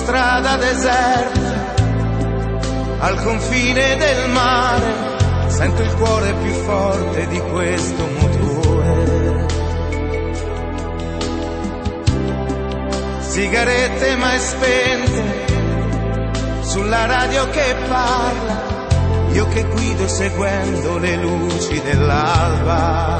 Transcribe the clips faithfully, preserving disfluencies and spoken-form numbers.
strada deserta, al confine del mare, sento il cuore più forte di questo motore. Sigarette mai spente, sulla radio che parla, io che guido seguendo le luci dell'alba.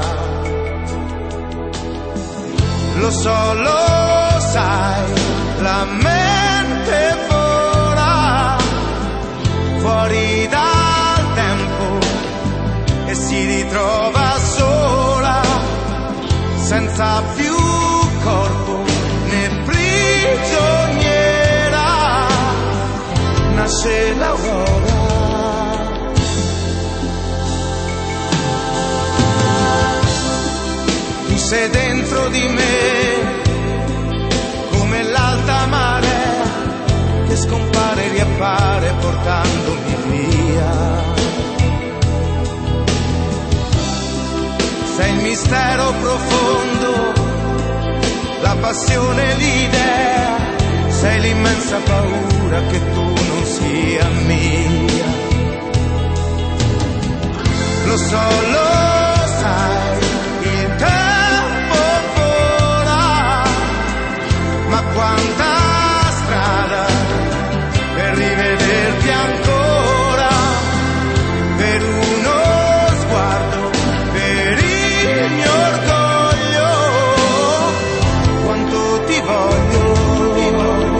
Lo so, lo sai, la mente vola fuori dal tempo e si ritrova sola, senza più corpo né prigioniera. Nasce l'aurora, tu sei dentro di me come l'alta marea che scompare e riappare portandomi via. Sei il mistero profondo, la passione, l'idea, sei l'immensa paura che tu non sia mia. Lo so, lo sai, il tempo vola, ma quanta strada per rivederti ancora, per uno sguardo, per il mio orgoglio, quanto ti voglio, ti voglio.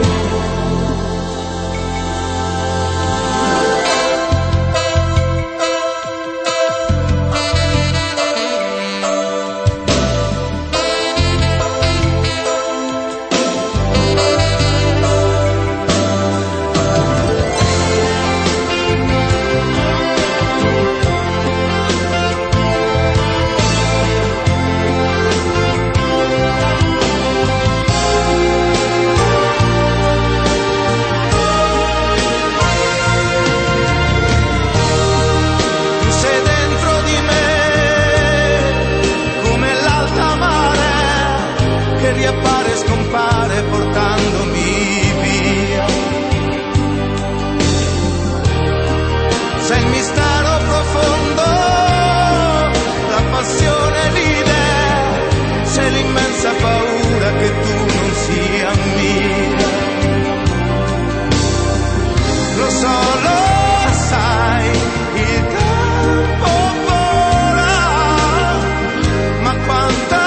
Riappare e scompare portandomi via. Sei il mistero profondo, la passione, l'idea, sei l'immensa paura che tu non sia mia. Lo so, lo sai, il tempo vola, ma quanta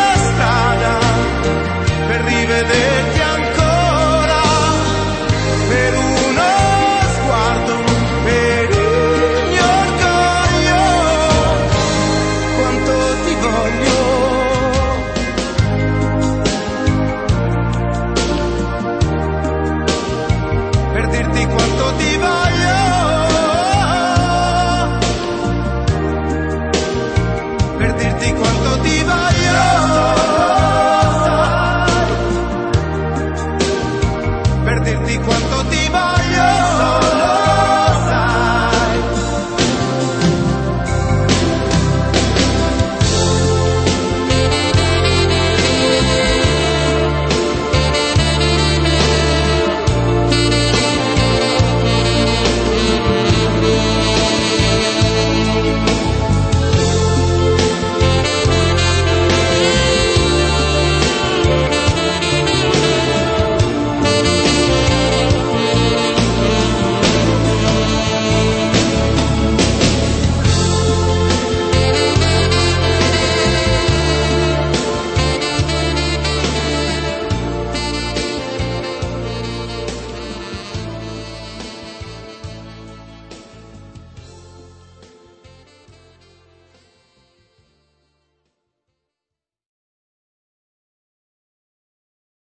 rivederti ancora, per uno sguardo, per il mio orgoglio, quanto ti voglio.